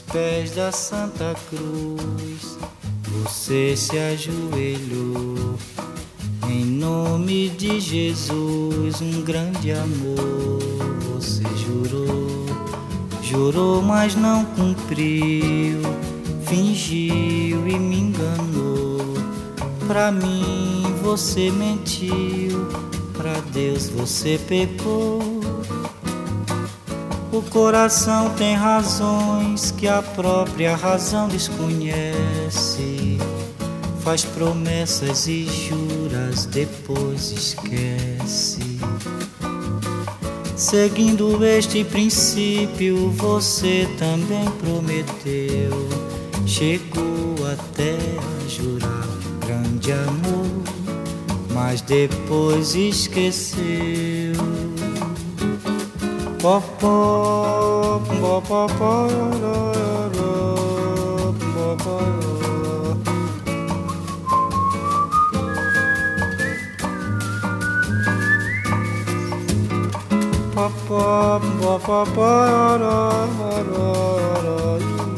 pés da Santa Cruz, você se ajoelhou. Em nome de Jesus, um grande amor você jurou. Jurou, mas não cumpriu, fingiu e me enganou. Pra mim você mentiu, pra Deus você pecou. O coração tem razões que a própria razão desconhece. Faz promessas e juras, depois esquece. Seguindo este princípio, você também prometeu. Chegou até a jurar grande amor, mas depois esqueceu. Popó, popó, popó, popó, popó,